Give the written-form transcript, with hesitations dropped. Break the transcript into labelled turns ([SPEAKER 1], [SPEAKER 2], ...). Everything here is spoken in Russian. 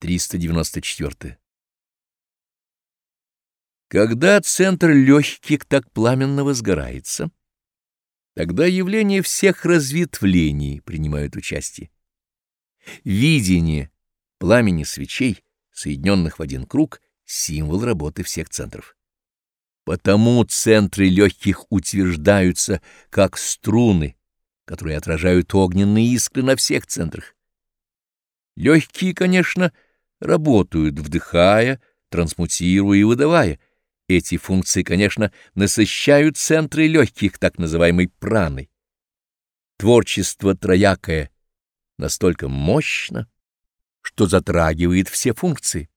[SPEAKER 1] 394. Когда центр легких так пламенно возгорается, тогда явления всех разветвлений принимают участие. Видение пламени свечей, соединенных в один круг, — символ работы всех центров. Потому центры легких утверждаются как струны, которые отражают огненные искры на всех центрах. Легкие, конечно, работают, вдыхая, трансмутируя и выдавая. Эти функции, конечно, насыщают центры легких так называемой праной. Творчество троякое настолько мощно, что затрагивает все функции.